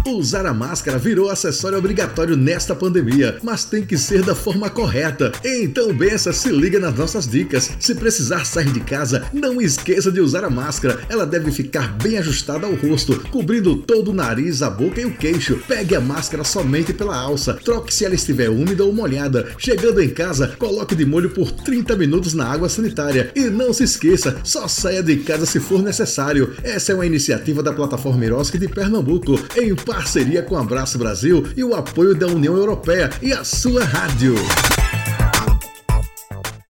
Usar a máscara virou acessório obrigatório nesta pandemia, mas tem que ser da forma correta. Então, Bença, se liga nas nossas dicas. Se precisar sair de casa, não esqueça de usar a máscara. Ela deve ficar bem ajustada ao rosto, cobrindo todo o nariz, a boca e o queixo. Pegue a máscara somente pela alça. Troque se ela estiver úmida ou molhada. Chegando em casa, coloque de molho por 30 minutos na água sanitária. E não se esqueça, só saia de casa se for necessário. Essa é uma iniciativa da plataforma Eroski de Pernambuco, em parceria com a Abraço Brasil e o apoio da União Europeia e a sua rádio.